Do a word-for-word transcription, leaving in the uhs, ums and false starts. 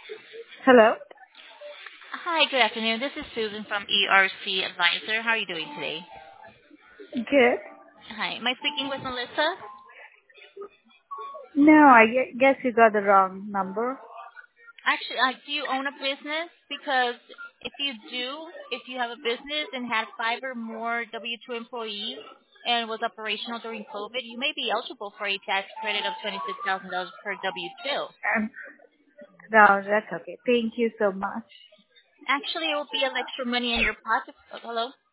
Hello? Hi, good afternoon. This is Susan from E R C Advisor. How are you doing today? Good. Hi. Am I speaking with Melissa? No, I gue- guess you got the wrong number. Actually, uh, do you own a business? Because if you do, if you have a business and had five or more W two employees and was operational during COVID, you may be eligible for a tax credit of twenty-six thousand dollars per W two. Um, no, that's okay. Thank you so much. Actually, it will be an extra money in your pocket. Oh, hello?